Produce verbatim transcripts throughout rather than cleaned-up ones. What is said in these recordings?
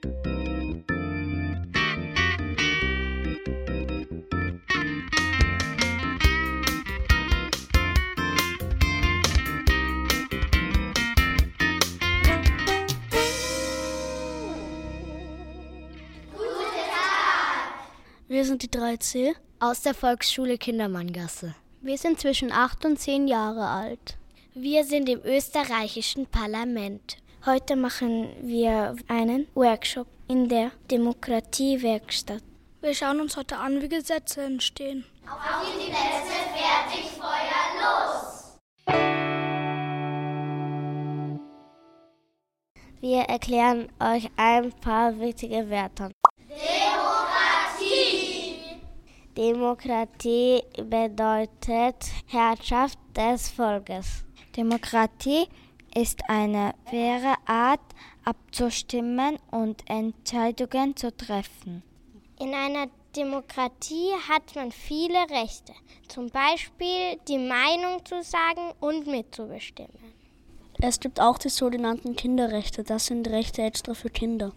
Wir sind die drei C aus der Volksschule Kindermanngasse. Wir sind zwischen acht und zehn Jahre alt. Wir sind im österreichischen Parlament. Heute machen wir einen Workshop in der Demokratiewerkstatt. Wir schauen uns heute an, wie Gesetze entstehen. Auf die Plätze, fertig, Feuer, los! Wir erklären euch ein paar wichtige Wörter. Demokratie! Demokratie bedeutet Herrschaft des Volkes. Demokratie ist eine faire Art, abzustimmen und Entscheidungen zu treffen. In einer Demokratie hat man viele Rechte, zum Beispiel die Meinung zu sagen und mitzubestimmen. Es gibt auch die sogenannten Kinderrechte, das sind Rechte extra für Kinder.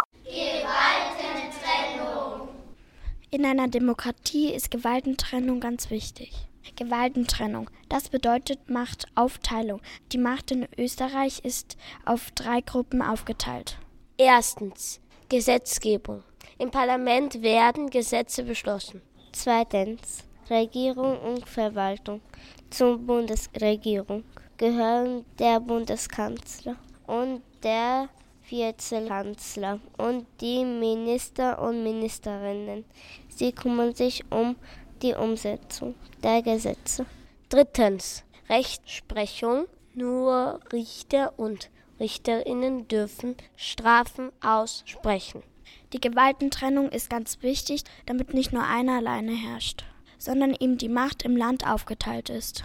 Gewaltentrennung! In einer Demokratie ist Gewaltentrennung ganz wichtig. Gewaltentrennung, das bedeutet Machtaufteilung. Die Macht in Österreich ist auf drei Gruppen aufgeteilt. Erstens, Gesetzgebung. Im Parlament werden Gesetze beschlossen. Zweitens, Regierung und Verwaltung. Zur Bundesregierung gehören der Bundeskanzler und der Vizekanzler und die Minister und Ministerinnen. Sie kümmern sich um die Umsetzung der Gesetze. Drittens, Rechtsprechung. Nur Richter und Richterinnen dürfen Strafen aussprechen. Die Gewaltentrennung ist ganz wichtig, damit nicht nur einer alleine herrscht, sondern ihm die Macht im Land aufgeteilt ist.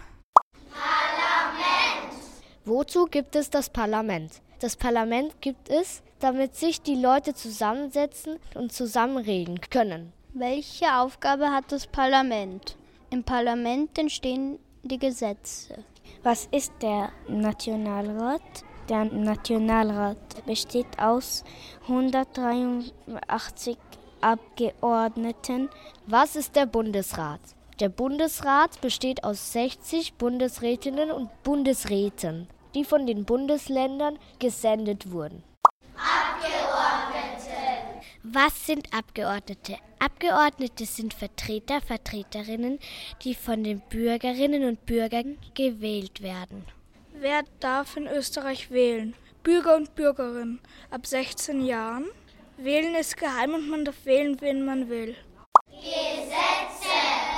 Parlament! Wozu gibt es das Parlament? Das Parlament gibt es, damit sich die Leute zusammensetzen und zusammenreden können. Welche Aufgabe hat das Parlament? Im Parlament entstehen die Gesetze. Was ist der Nationalrat? Der Nationalrat besteht aus hundertdreiundachtzig Abgeordneten. Was ist der Bundesrat? Der Bundesrat besteht aus sechzig Bundesrätinnen und Bundesräten, die von den Bundesländern gesendet wurden. Abgeordnete! Was sind Abgeordnete? Abgeordnete sind Vertreter, Vertreterinnen, die von den Bürgerinnen und Bürgern gewählt werden. Wer darf in Österreich wählen? Bürger und Bürgerinnen ab sechzehn Jahren. Wählen ist geheim und man darf wählen, wen man will. Gesetze!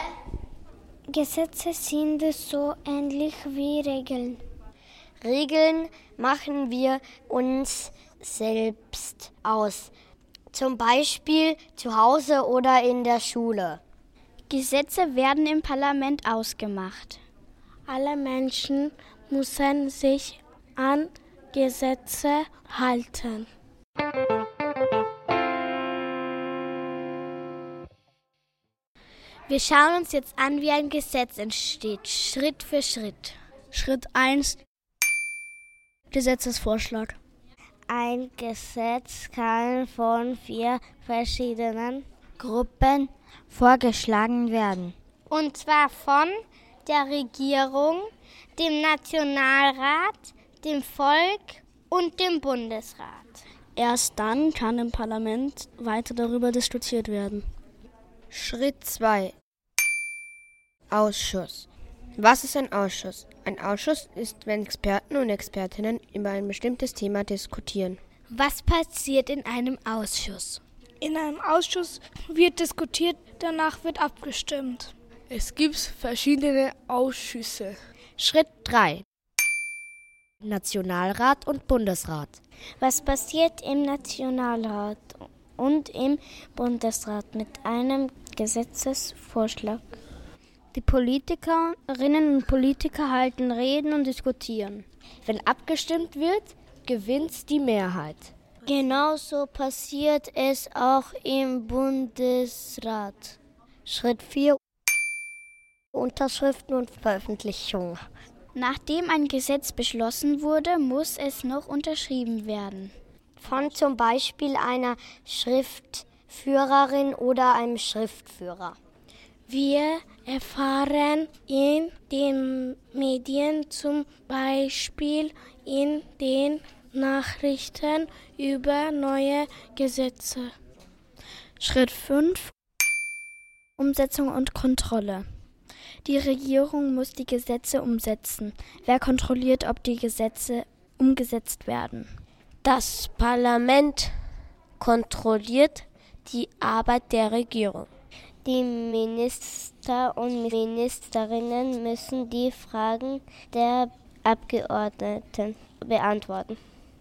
Gesetze sind so ähnlich wie Regeln. Regeln machen wir uns selbst aus. Zum Beispiel zu Hause oder in der Schule. Gesetze werden im Parlament ausgemacht. Alle Menschen müssen sich an Gesetze halten. Wir schauen uns jetzt an, wie ein Gesetz entsteht, Schritt für Schritt. Schritt eins. Gesetzesvorschlag. Ein Gesetz kann von vier verschiedenen Gruppen vorgeschlagen werden. Und zwar von der Regierung, dem Nationalrat, dem Volk und dem Bundesrat. Erst dann kann im Parlament weiter darüber diskutiert werden. Schritt zwei. Ausschuss. Was ist ein Ausschuss? Ein Ausschuss ist, wenn Experten und Expertinnen über ein bestimmtes Thema diskutieren. Was passiert in einem Ausschuss? In einem Ausschuss wird diskutiert, danach wird abgestimmt. Es gibt verschiedene Ausschüsse. Schritt drei. Nationalrat und Bundesrat. Was passiert im Nationalrat und im Bundesrat mit einem Gesetzesvorschlag? Die Politikerinnen und Politiker halten Reden und diskutieren. Wenn abgestimmt wird, gewinnt die Mehrheit. Genauso passiert es auch im Bundesrat. Schritt vier. Unterschriften und Veröffentlichung. Nachdem ein Gesetz beschlossen wurde, muss es noch unterschrieben werden. Von zum Beispiel einer Schriftführerin oder einem Schriftführer. Wir erfahren in den Medien, zum Beispiel in den Nachrichten, über neue Gesetze. Schritt fünf. Umsetzung und Kontrolle. Die Regierung muss die Gesetze umsetzen. Wer kontrolliert, ob die Gesetze umgesetzt werden? Das Parlament kontrolliert die Arbeit der Regierung. Die Minister und Ministerinnen müssen die Fragen der Abgeordneten beantworten.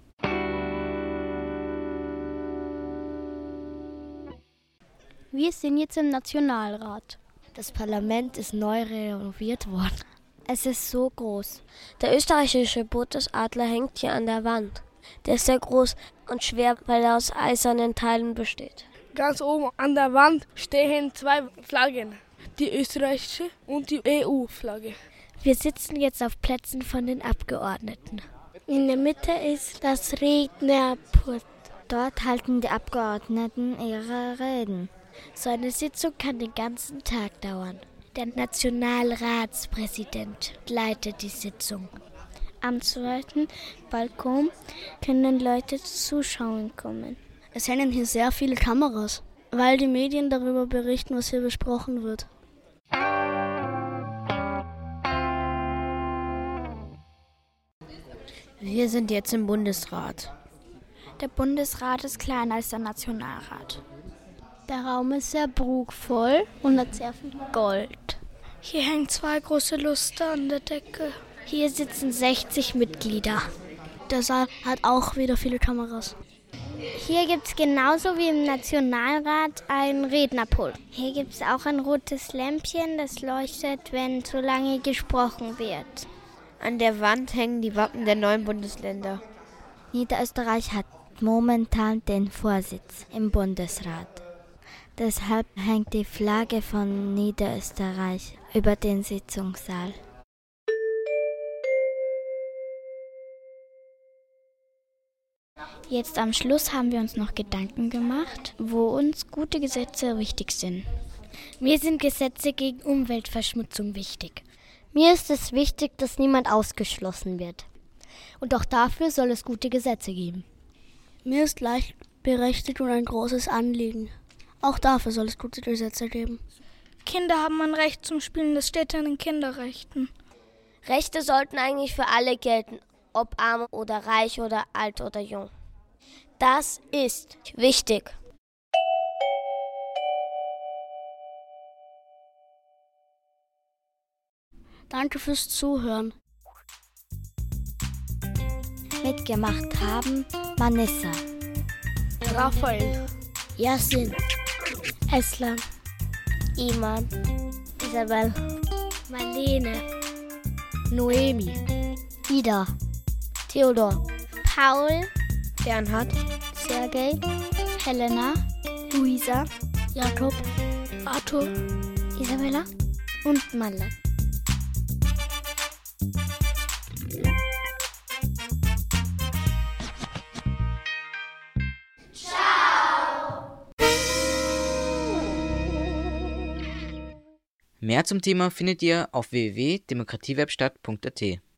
Wir sind jetzt im Nationalrat. Das Parlament ist neu renoviert worden. Es ist so groß. Der österreichische Bundesadler hängt hier an der Wand. Der ist sehr groß und schwer, weil er aus eisernen Teilen besteht. Ganz oben an der Wand stehen zwei Flaggen, die österreichische und die E U-Flagge. Wir sitzen jetzt auf Plätzen von den Abgeordneten. In der Mitte ist das Rednerpult. Dort halten die Abgeordneten ihre Reden. So eine Sitzung kann den ganzen Tag dauern. Der Nationalratspräsident leitet die Sitzung. Am zweiten Balkon können Leute zuschauen kommen. Es hängen hier sehr viele Kameras, weil die Medien darüber berichten, was hier besprochen wird. Wir sind jetzt im Bundesrat. Der Bundesrat ist kleiner als der Nationalrat. Der Raum ist sehr prunkvoll und hat sehr viel Gold. Hier hängen zwei große Luster an der Decke. Hier sitzen sechzig Mitglieder. Der Saal hat auch wieder viele Kameras. Hier gibt es genauso wie im Nationalrat ein Rednerpult. Hier gibt es auch ein rotes Lämpchen, das leuchtet, wenn zu lange gesprochen wird. An der Wand hängen die Wappen der neuen Bundesländer. Niederösterreich hat momentan den Vorsitz im Bundesrat. Deshalb hängt die Flagge von Niederösterreich über den Sitzungssaal. Jetzt am Schluss haben wir uns noch Gedanken gemacht, wo uns gute Gesetze wichtig sind. Mir sind Gesetze gegen Umweltverschmutzung wichtig. Mir ist es wichtig, dass niemand ausgeschlossen wird. Und auch dafür soll es gute Gesetze geben. Mir ist Gleichberechtigung ein großes Anliegen. Auch dafür soll es gute Gesetze geben. Kinder haben ein Recht zum Spielen, das steht in den Kinderrechten. Rechte sollten eigentlich für alle gelten, ob arm oder reich oder alt oder jung. Das ist wichtig. Danke fürs Zuhören. Mitgemacht haben Vanessa, Raphael, Yasin, Eslan, Iman, Isabel, Marlene, Noemi, Ida, Theodor, Paul, Bernhard, Sergej, Helena, Luisa, Jakob, Arthur, Isabella und Malle. Mehr zum Thema findet ihr auf w w w punkt demokratiewerkstatt punkt a t.